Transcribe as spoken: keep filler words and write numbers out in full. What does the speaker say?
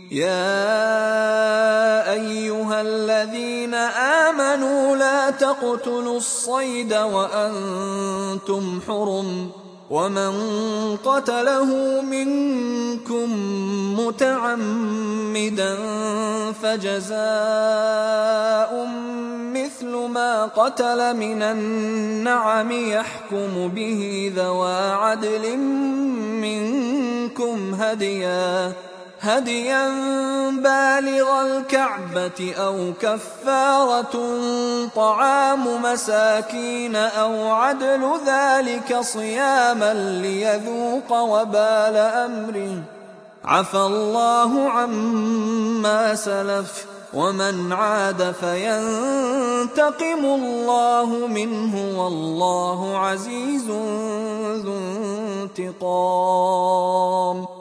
يا أيها الذين آمنوا لا تقتلوا الصيد وأنتم حرم، ومن قتله منكم متعمدا فجزاء مثل ما قتل من النعم يحكم به ذوى عدل منكم هديا هديا بالغ الكعبة أو كفارة طعام مساكين أو عدل ذلك صياما ليذوق وبال أمره، عفى الله عما سلف، ومن عاد فينتقم الله منه والله عزيز ذو انتقام.